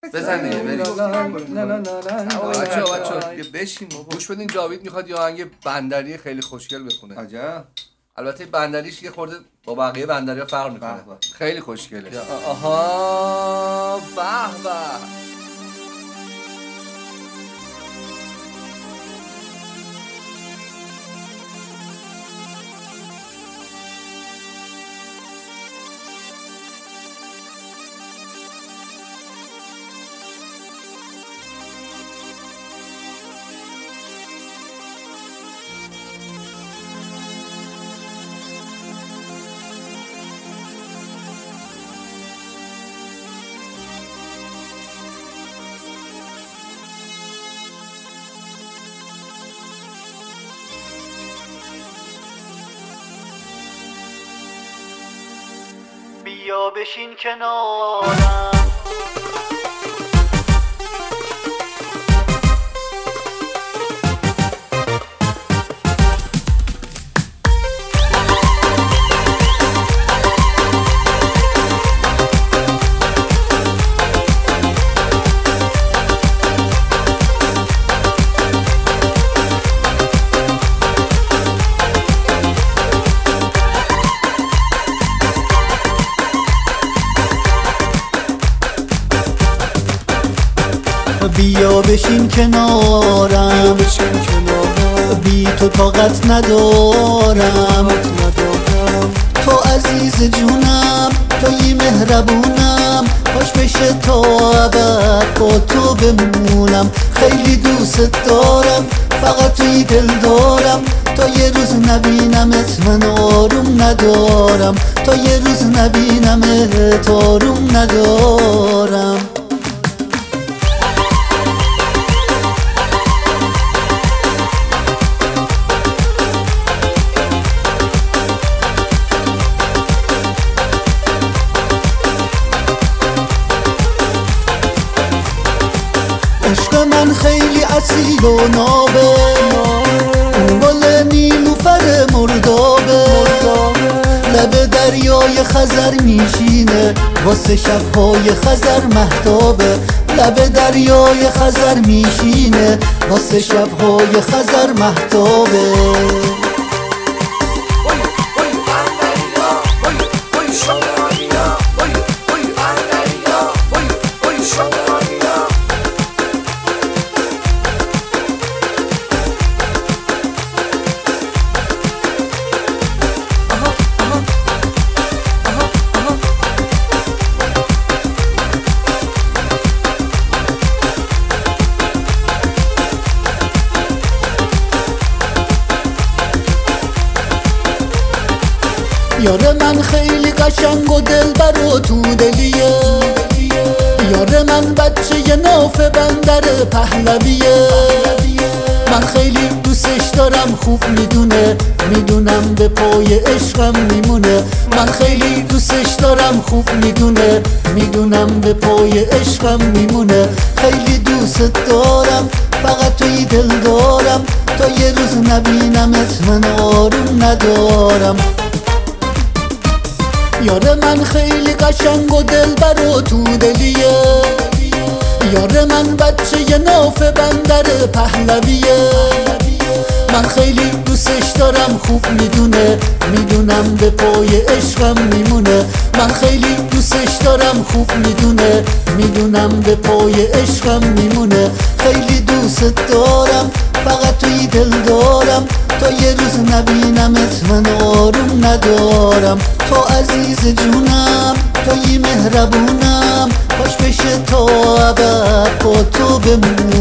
بزن دیگه بریم. بچه‌ها بشین گوش بدین. جاوید میخواد یه آهنگ بندری خیلی خوشگل بخونه. عجب. البته بندریش یه خورده با بقیه بندری‌ها فرق میکنه. خیلی خوشگله. آها به به. بیا بشین کنارم بیا بشین کنارم بی تو طاقت ندارم تو عزیز جونم توی مهربونم خوش بشه تا ابد با تو بمونم خیلی دوست دارم فقط توی دل دارم تا یه روز نبینمت من آروم ندارم تا یه روز نبینمت آروم ندارم عشق من خیلی اصیل و نابه اون گل نیلوفر مردابه لب دریای خزر میشینه واسه شبهای خزر مهتابه لب دریای خزر میشینه واسه شبهای خزر مهتابه یار من خیلی قشنگ و دلبر و تو دلیه یار من بچه ناف بندر پهلویه من خیلی دوستش دارم خوب میدونم به پای عشقم میمونه من خیلی دوستش دارم خوب میدونم به پای عشقم میمونه خیلی دوست دارم فقط توی دل دارم تا یه روز نبینمت من آروم ندارم یار من خیلی قشنگ و دلبر و تو دلیه یار من بچه ناف بندر پهلویه من خیلی دوستش دارم خوب میدونم به پای عشقم میمونه من خیلی دوستش دارم خوب میدونم به پای عشقم میمونه خیلی دوست دارم فقط توی دل دارم تا یه روز نبینمت من آروم ندارم تو عزیز جونم توی مهربونم خوش بشه تا ابد با تو بمونم